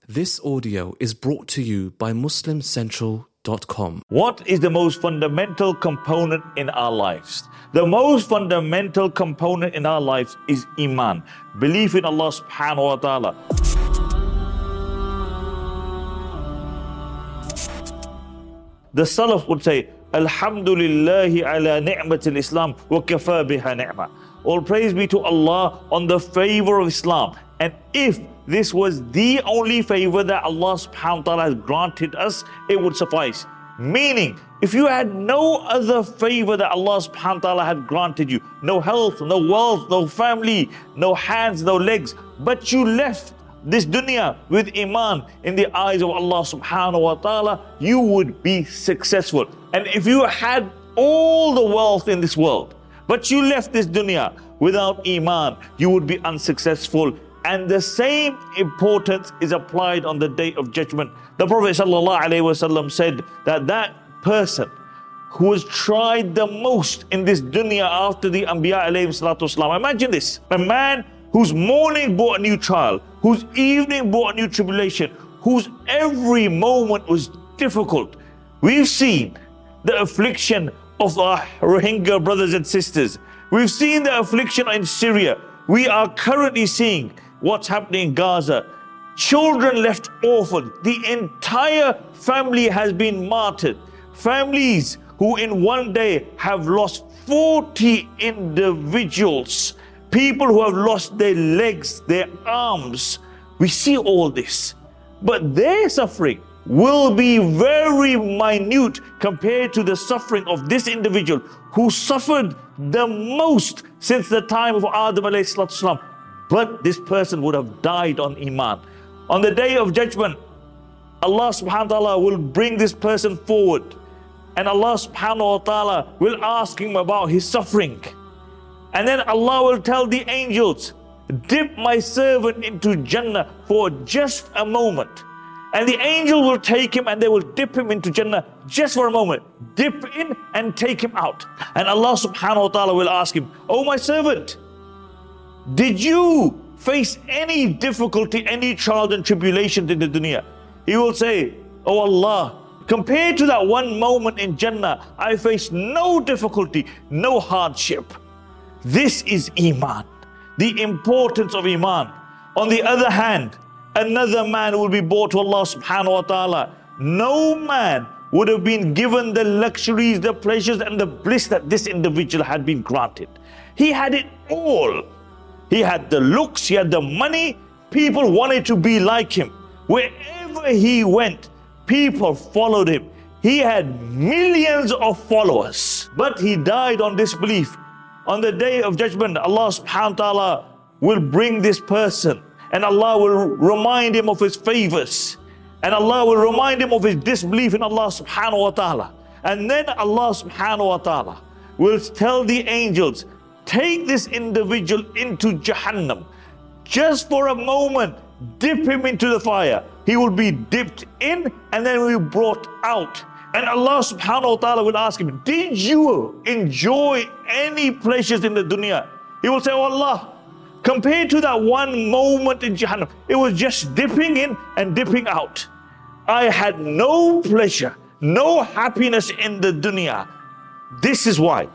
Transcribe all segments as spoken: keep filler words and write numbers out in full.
This audio is brought to you by Muslim Central dot com. What is the most fundamental component in our lives? The most fundamental component in our lives is Iman, belief in Allah subhanahu wa ta'ala. The Salaf would say, Alhamdulillahi ala ni'matil Islam wa kafa biha ni'ma. All praise be to Allah on the favor of Islam. And if this was the only favor that Allah subhanahu wa ta'ala has granted us, it would suffice. Meaning, if you had no other favor that Allah subhanahu wa ta'ala had granted you, no health, no wealth, no family, no hands, no legs, but you left this dunya with Iman in the eyes of Allah subhanahu wa ta'ala, you would be successful. And if you had all the wealth in this world, but you left this dunya without Iman, you would be unsuccessful. And the same importance is applied on the Day of Judgment. The Prophet ﷺ said that that person who was tried the most in this dunya after the Anbiya alayhi salatu wasalam. Imagine this, a man whose morning brought a new trial, whose evening brought a new tribulation, whose every moment was difficult. We've seen the affliction of our Rohingya brothers and sisters. We've seen the affliction in Syria. We are currently seeing what's happening in Gaza. Children left orphaned. The entire family has been martyred. Families who in one day have lost forty individuals. People who have lost their legs, their arms. We see all this. But their suffering will be very minute compared to the suffering of this individual who suffered the most since the time of Adam alayhi salatu wasalam. But this person would have died on Iman. On the Day of Judgment, Allah subhanahu wa ta'ala will bring this person forward. And Allah subhanahu wa ta'ala will ask him about his suffering. And then Allah will tell the angels, dip my servant into Jannah for just a moment. And the angel will take him and they will dip him into Jannah just for a moment. Dip in and take him out. And Allah subhanahu wa ta'ala will ask him, oh my servant, did you face any difficulty, any trial and tribulation in the dunya? He will say, oh Allah, compared to that one moment in Jannah, I faced no difficulty, no hardship. This is Iman, the importance of Iman. On the other hand, another man will be brought to Allah subhanahu wa ta'ala. No man would have been given the luxuries, the pleasures and the bliss that this individual had been granted. He had it all. He had the looks, he had the money. People wanted to be like him. Wherever he went, people followed him. He had millions of followers. But he died on disbelief. On the Day of Judgment, Allah subhanahu wa ta'ala will bring this person and Allah will remind him of his favors. And Allah will remind him of his disbelief in Allah subhanahu wa ta'ala. And then Allah subhanahu wa ta'ala will tell the angels, take this individual into Jahannam. Just for a moment, dip him into the fire. He will be dipped in and then will be brought out. And Allah subhanahu wa ta'ala will ask him, did you enjoy any pleasures in the dunya? He will say, oh Allah, compared to that one moment in Jahannam, it was just dipping in and dipping out. I had no pleasure, no happiness in the dunya. This is why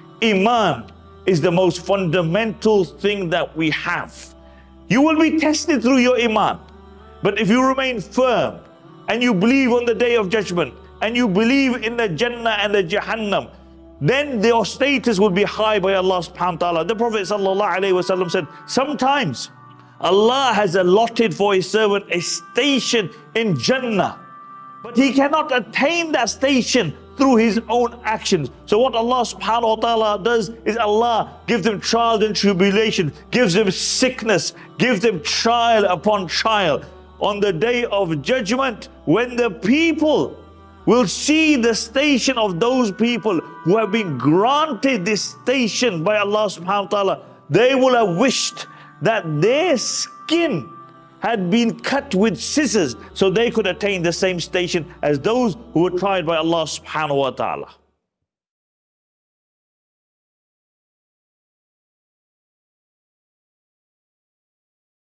Iman is the most fundamental thing that we have. You will be tested through your Iman. But if you remain firm and you believe on the Day of Judgment and you believe in the Jannah and the Jahannam, then your status will be high by Allah subhanahu wa ta'ala. The Prophet sallallahu alayhi wa sallam said, sometimes Allah has allotted for his servant a station in Jannah, but he cannot attain that station through his own actions. So what Allah subhanahu wa ta'ala does is Allah gives them trial and tribulation, gives them sickness, gives them trial upon trial. On the Day of Judgment, when the people will see the station of those people who have been granted this station by Allah subhanahu wa ta'ala, they will have wished that their skin had been cut with scissors so they could attain the same station as those who were tried by Allah subhanahu wa ta'ala.